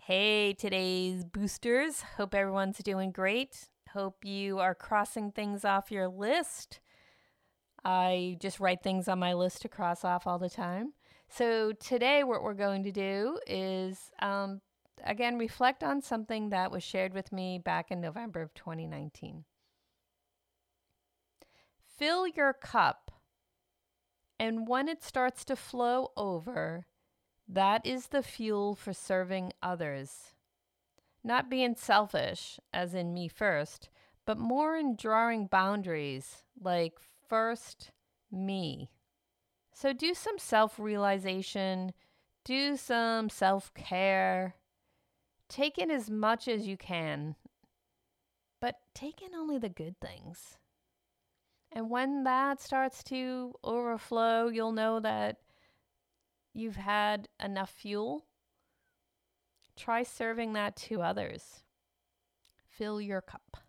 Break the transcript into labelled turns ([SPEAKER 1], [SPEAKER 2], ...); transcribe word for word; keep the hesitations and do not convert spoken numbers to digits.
[SPEAKER 1] Hey, today's boosters. Hope everyone's doing great. Hope you are crossing things off your list. I just write things on my list to cross off all the time. So, today, what we're going to do is, um, again, reflect on something that was shared with me back in November of twenty nineteen. Fill your cup, and when it starts to flow over, that is the fuel for serving others. Not being selfish, as in me first, but more in drawing boundaries, like first me. So do some self realization, do some self care, take in as much as you can, but take in only the good things. And when that starts to overflow, you'll know that you've had enough fuel. Try serving that to others. Fill your cup.